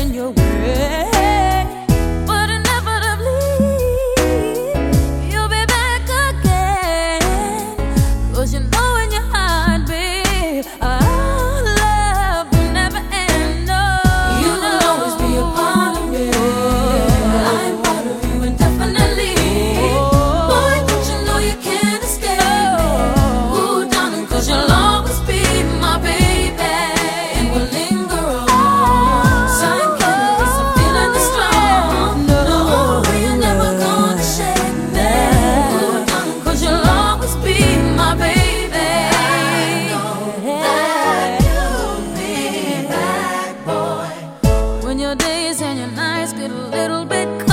in your way, but inevitably you'll be back again. 'Cause you know in your heart, babe, our love will never end. No, You will always be a part of me. I'm part of you indefinitely. Boy, don't you know you can't escape me? Ooh, darling, 'cause you'll always be my baby, and we'll linger on. Sign killers, I'm feeling the strong. No, you're never gonna shake me. Ooh, darling, 'cause you'll always be my baby. I know that you'll be back, boy. when your days and your nights get a little bit